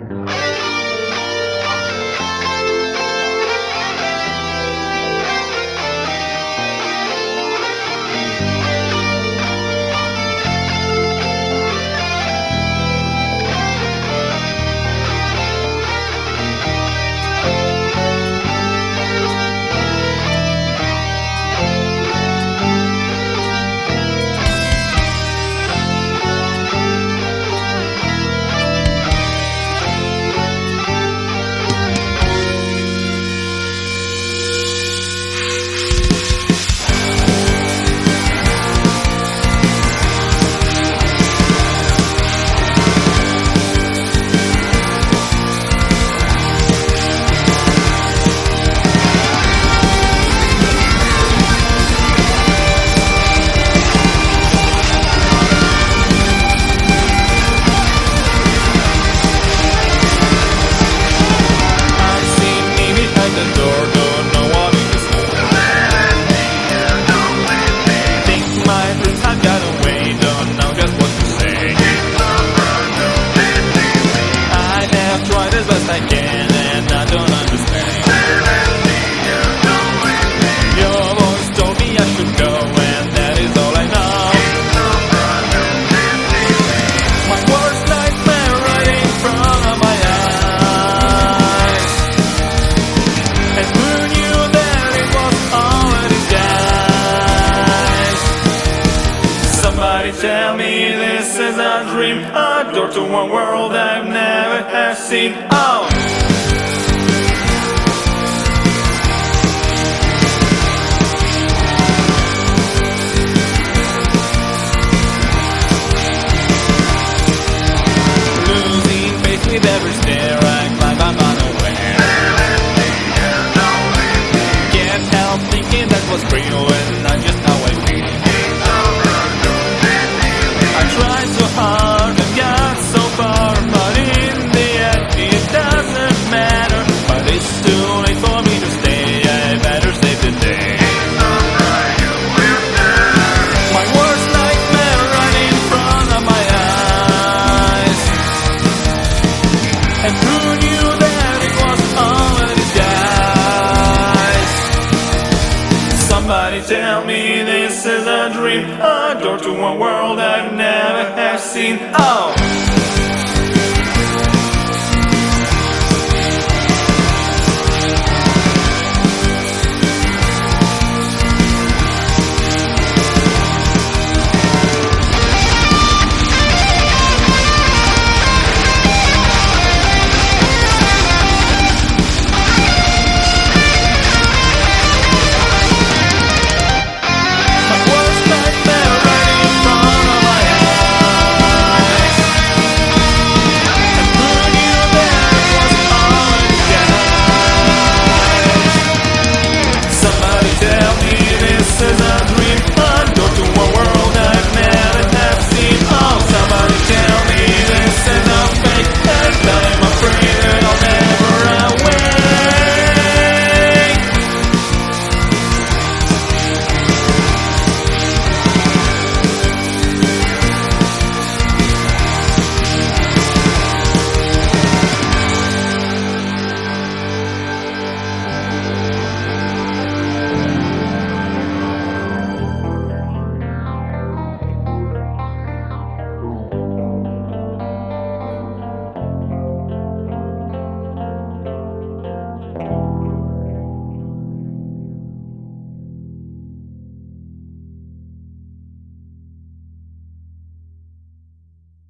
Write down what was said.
Tell me this is a dream, a door to a world I've never have seen. Oh! Losing faith with every stare I climb, I'm unaware. Can't help thinking that was real and not just how I feel. I tried so hard and got so far, but in the end it doesn't matter. But it's too late for me to stay, I better save the day. My worst nightmare right in front of my eyes. And who knew that it was all a disguise? Somebody tell me this is a dream, a door to a world I've never have seen. Oh!